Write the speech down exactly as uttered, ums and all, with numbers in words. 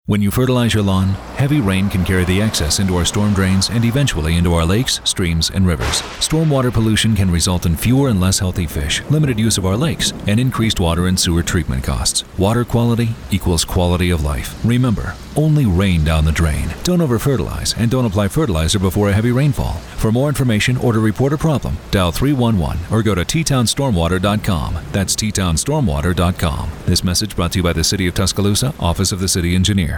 When you fertilize your lawn, heavy rain can carry the excess into our storm drains and eventually into our lakes, streams, and rivers. Stormwater pollution can result in fewer and less healthy fish, limited use of our lakes, and increased water and sewer treatment costs. Water quality equals quality of life. Remember, only rain down the drain. Don't over-fertilize and don't apply fertilizer before a heavy rainfall. For more information or to report a problem, dial three one one or go to t town stormwater dot com. That's t town stormwater dot com. This message brought to you by the City of Tuscaloosa, Office of the City Engineer.